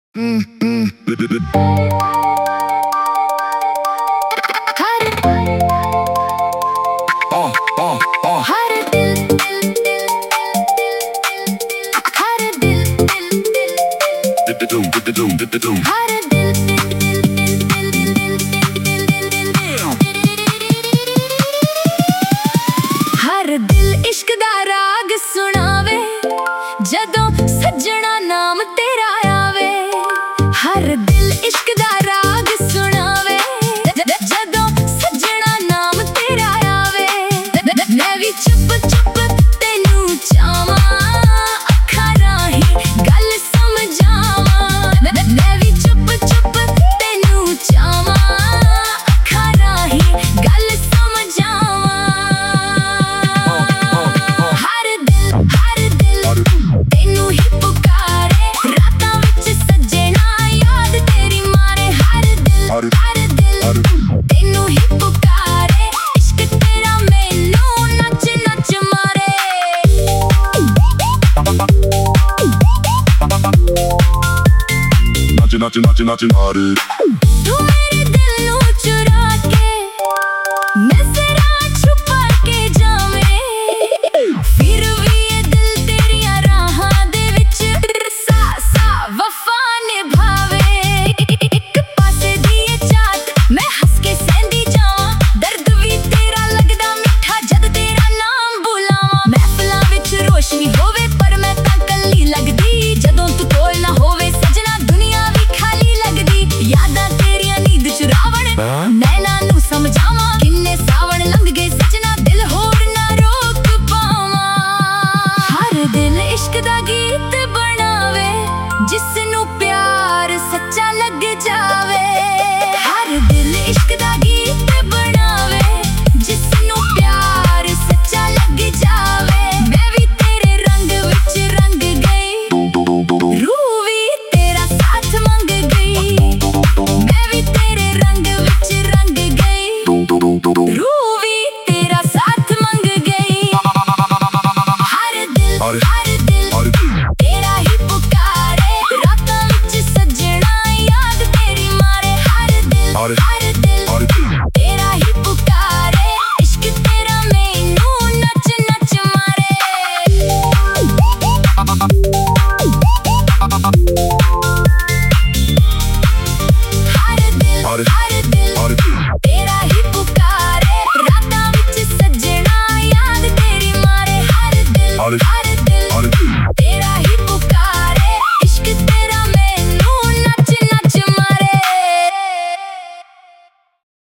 हर दिल इश्क दा राग सुनावे जदों सजना नाम तेरा आवे। हर दिल इश्क दा राग सुनावे जदों सजना नाम तेरा आवे। मैं भी चुप चुप तेनू चावां अखां राहीं गल समझावां। मैं भी चुप चुप तेनू चावां अखां राहीं गल समझावां। हर दिल तेनू ही पुकारे रातां विच सजना याद तेरी मारे। हर दिल तेनू ही पुकारे इश्क तेरा मैनू नच नच मारे। Nacı nacı nacı nacı nacı. तू